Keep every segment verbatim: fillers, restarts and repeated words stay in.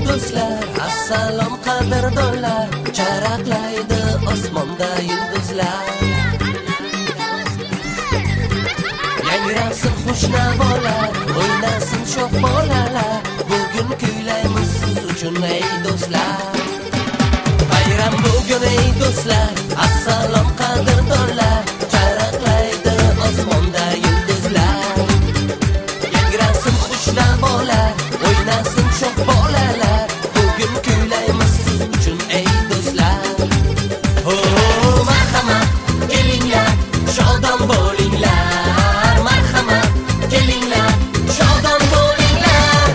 do'stlar, assalom qadrdonlar, charaqlaydi osmonda yulduzlar. Yangrasin xushnavolar, o'ynasin sho'x bolalar, bugun kuylaymiz siz uchun ey do'stlar. Bayram bugun ey do'stlar, assalom qadrdonlar, charaqlaydi osmonda yulduzlar. Yangrasin xushnavolar, o'ynasin sho'x bolalar, bugun kuylaymiz siz uchun ey do'stlar. Oh, marhamat, kelinglar, shodon bo'linglar. Marhamat, kelinglar, shodon bo'linglar.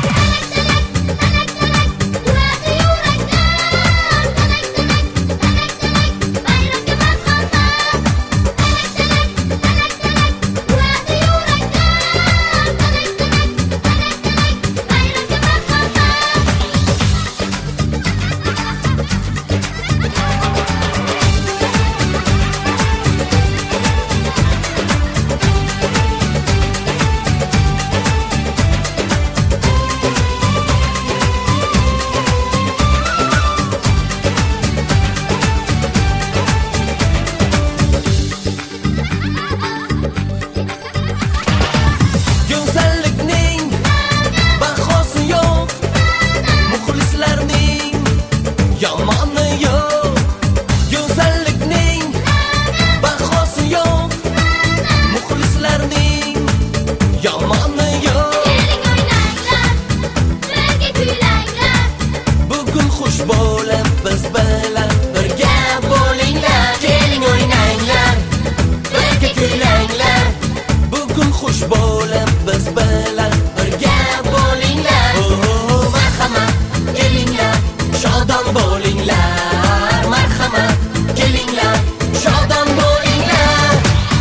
Go'zallikning bahosi yo'q, muxlislarning yomoni yo'q. Go'zallikning bahosi yo'q, muxlislarning yomoni yo'q. Bugun xush bo'lib biz bilan birga bo'linglar. Keling o'ynanglar, birga kuylanglar. Bugun xush bo'lib biz bilan birga bo'linglar. Oh, marhamat, kelinglar, shodon bo'linglar. Marhamat, kelinglar, shodon bo'linglar.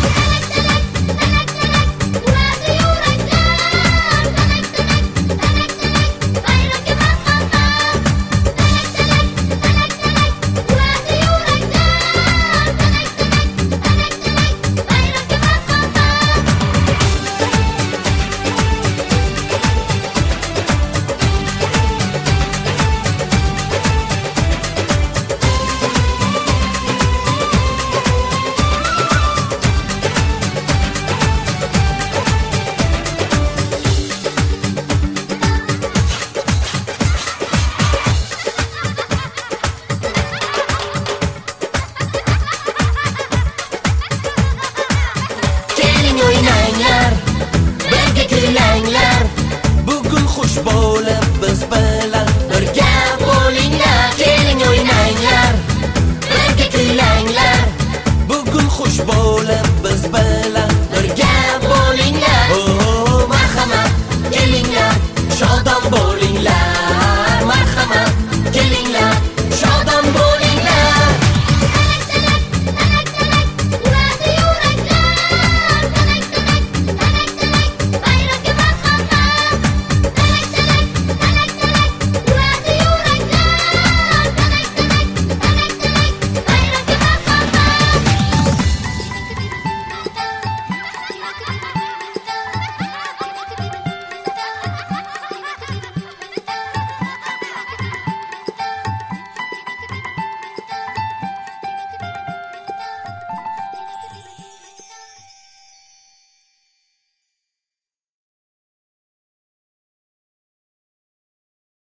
O'ynanglar, birga kuylanglar. Bugun xush bo'lib biz bilan birga bo'linglar. Keling o'ynanglar, birga kuylanglar. Bugun xush bo'lib biz bilan